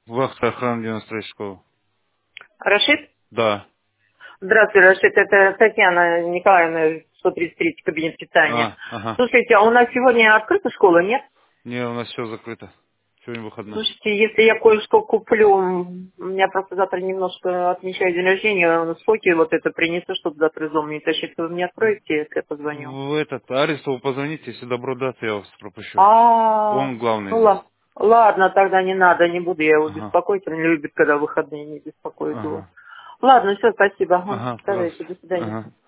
Вахта охраны 93 школы. Рашид? Да. Здравствуйте, Рашид. Это Татьяна Николаевна, 133 кабинет питания. Ага. Слушайте, а у нас сегодня открыта школа, нет? Не, у нас все закрыто. Сегодня выходной. Слушайте, если я кое-что куплю, у меня просто завтра немножко отмечаю день рождения, соки вот это принесу, чтобы завтра из дома не тащить. Вы мне откроете, если я позвоню? В этот Арестову позвоните, если добро даст, я вас пропущу. А, Он главный ну здесь. ладно, тогда не надо, не буду я его Ага. беспокоить, он не любит, когда выходные не беспокоит его. Ага. Ладно, все, спасибо. Ага, Ага, давайте, пожалуйста. до свидания. Ага.